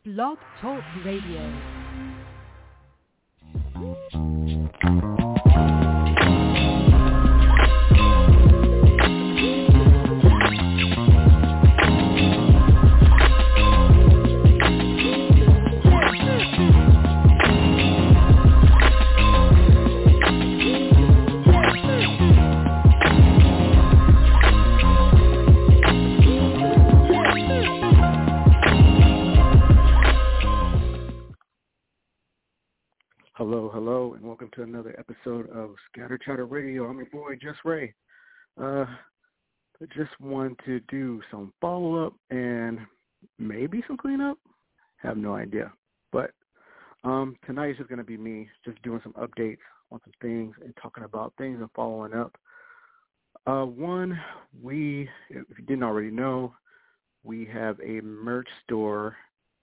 Blog Talk Radio. Hello, and welcome to another episode of Scatter Chatter Radio. I'm your boy, Just Ray. I just want to do some follow-up and maybe some cleanup. Have no idea. But tonight is just going to be me just doing some updates on some things and talking about things and following up. One, if you didn't already know, we have a merch store.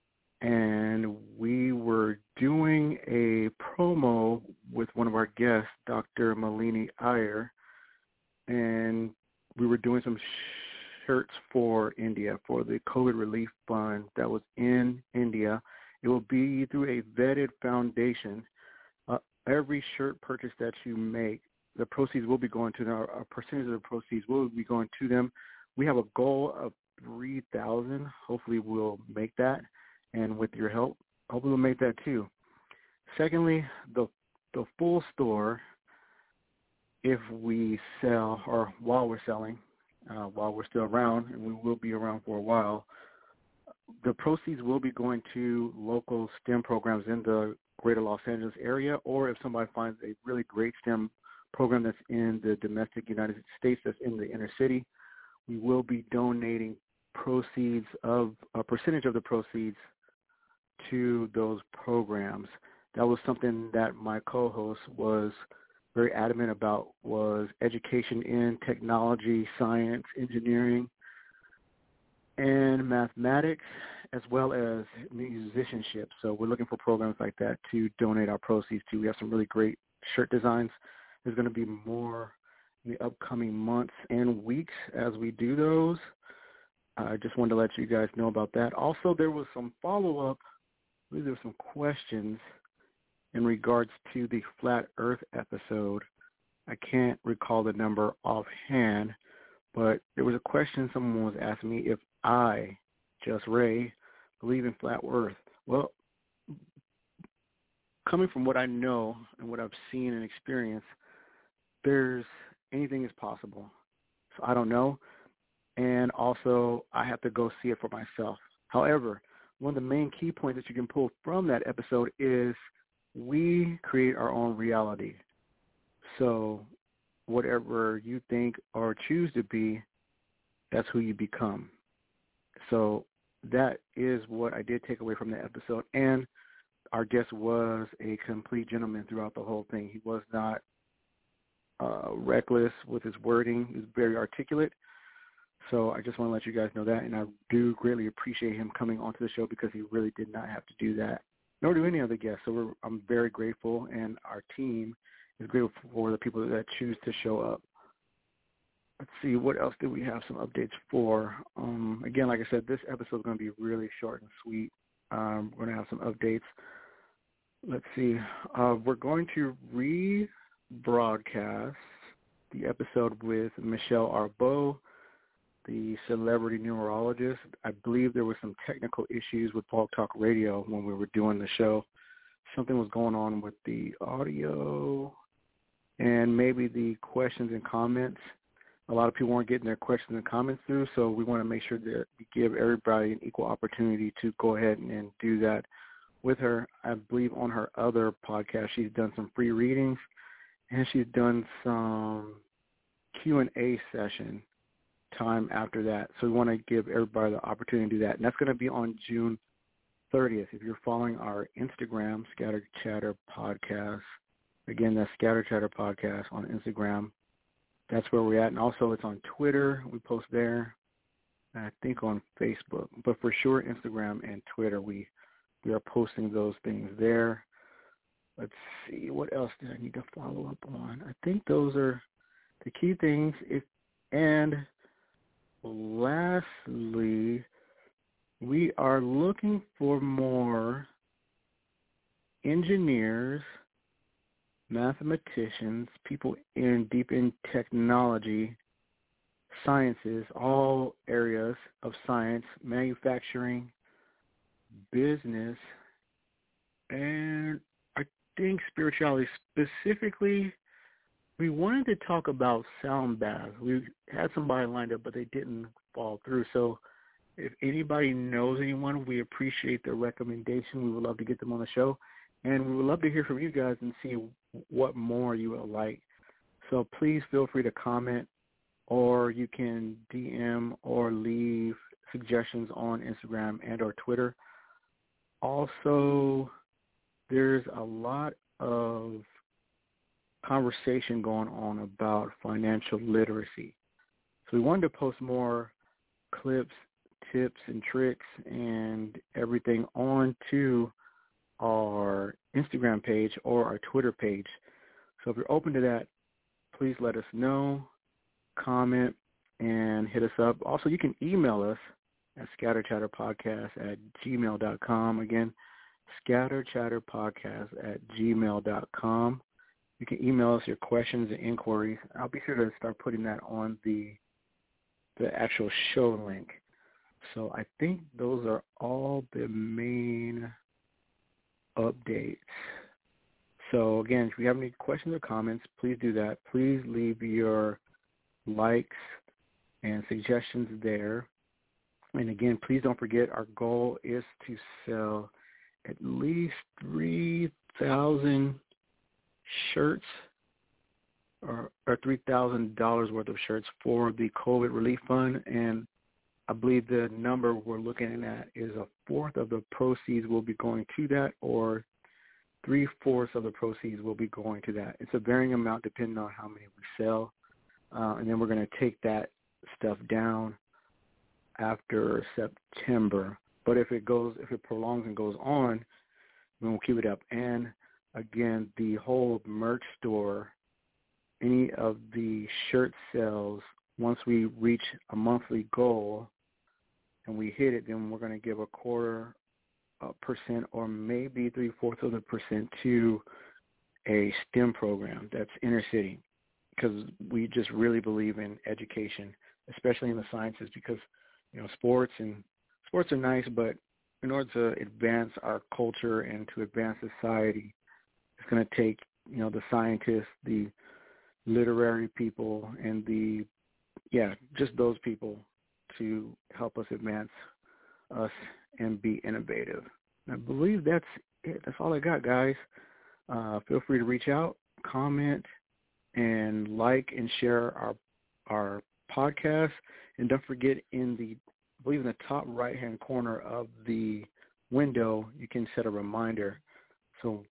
And we were doing a promo with one of our guests, Dr. Malini Iyer, and we were doing some shirts for India, for the COVID Relief Fund that was in India. It will be through a vetted foundation. Every shirt purchase that you make, the proceeds will be going to them. A percentage of the proceeds will be going to them. We have a goal of 3,000. Hopefully we'll make that. And with your help, hopefully we'll make that too. Secondly, the full store, if we sell, or while we're selling, while we're still around, and we will be around for a while, the proceeds will be going to local STEM programs in the greater Los Angeles area, or if somebody finds a really great STEM program that's in the domestic United States that's in the inner city, we will be donating proceeds of a percentage of the proceeds to those programs. That was something that my co-host was very adamant about, was education in technology, science, engineering, and mathematics, as well as musicianship. So we're looking for programs like that to donate our proceeds to. We have some really great shirt designs. There's going to be more in the upcoming months and weeks as we do those. I just wanted to let you guys know about that. Also, there was some follow-up. There were some questions in regards to the Flat Earth episode. I can't recall the number offhand, but there was a question someone was asking me if I, Just Ray, believe in Flat Earth. Well, coming from what I know and what I've seen and experienced, anything is possible. So I don't know. And also, I have to go see it for myself. However, one of the main key points that you can pull from that episode is we create our own reality. So whatever you think or choose to be, that's who you become. So that is what I did take away from that episode. And our guest was a complete gentleman throughout the whole thing. He was not reckless with his wording. He was very articulate. So I just want to let you guys know that, and I do greatly appreciate him coming onto the show because he really did not have to do that, nor do any other guests. So I'm very grateful, and our team is grateful for the people that choose to show up. Let's see, what else do we have some updates for? Again, like I said, this episode is going to be really short and sweet. We're going to have some updates. Let's see. We're going to rebroadcast the episode with Michelle Arbeau, the celebrity neurologist. I believe there were some technical issues with Blog Talk Radio when we were doing the show. Something was going on with the audio and maybe the questions and comments. A lot of people weren't getting their questions and comments through, so we want to make sure that we give everybody an equal opportunity to go ahead and do that with her. I believe on her other podcast she's done some free readings, and she's done some Q&A session time after that. So we want to give everybody the opportunity to do that. And that's going to be on June 30th. If you're following our Instagram, Scatter Chatter Podcast, again, that's Scatter Chatter Podcast on Instagram. That's where we're at. And also it's on Twitter. We post there. And I think on Facebook. But for sure, Instagram and Twitter, we are posting those things there. Let's see. What else did I need to follow up on? I think those are the key things. And lastly, we are looking for more engineers, mathematicians, people deep in technology, sciences, all areas of science, manufacturing, business, and I think spirituality. Specifically, we wanted to talk about sound baths. We had somebody lined up, but they didn't fall through. So if anybody knows anyone, we appreciate their recommendation. We would love to get them on the show. And we would love to hear from you guys and see what more you would like. So please feel free to comment, or you can DM or leave suggestions on Instagram and or Twitter. Also, there's a lot of conversation going on about financial literacy. So we wanted to post more clips, tips, and tricks and everything onto our Instagram page or our Twitter page. So if you're open to that, please let us know, comment, and hit us up. Also, you can email us at scatterchatterpodcast@gmail.com. Again, scatterchatterpodcast@gmail.com. You can email us your questions and inquiries. I'll be sure to start putting that on the actual show link. So I think those are all the main updates. So again, if you have any questions or comments, please do that. Please leave your likes and suggestions there. And again, please don't forget, our goal is to sell at least 3,000 shirts or $3,000 worth of shirts for the COVID relief fund. And I believe the number we're looking at is a fourth of the proceeds will be going to that, or 3/4 of the proceeds will be going to that. It's a varying amount depending on how many we sell. And then we're going to take that stuff down after September. But if it prolongs and goes on, then we'll keep it up. And again, the whole merch store, any of the shirt sales, once we reach a monthly goal and we hit it, then we're going to give 0.25% or maybe 0.75% to a STEM program that's inner city, because we just really believe in education, especially in the sciences, because sports are nice, but in order to advance our culture and to advance society, it's going to take the scientists, the literary people, and just those people to help us advance us and be innovative. And I believe that's it. That's all I got, guys. Feel free to reach out, comment, and like and share our podcast. And don't forget, I believe in the top right-hand corner of the window, you can set a reminder. So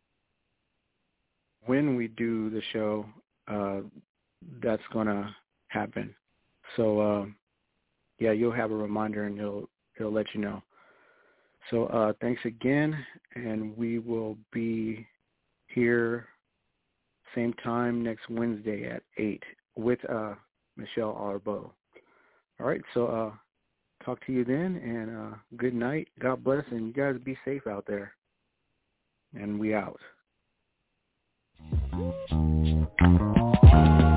when we do the show, that's going to happen. So, you'll have a reminder, and it'll let you know. So thanks again, and we will be here same time next Wednesday at 8 with Michelle Arbo. All right, so talk to you then, and good night. God bless, and you guys be safe out there. And we out.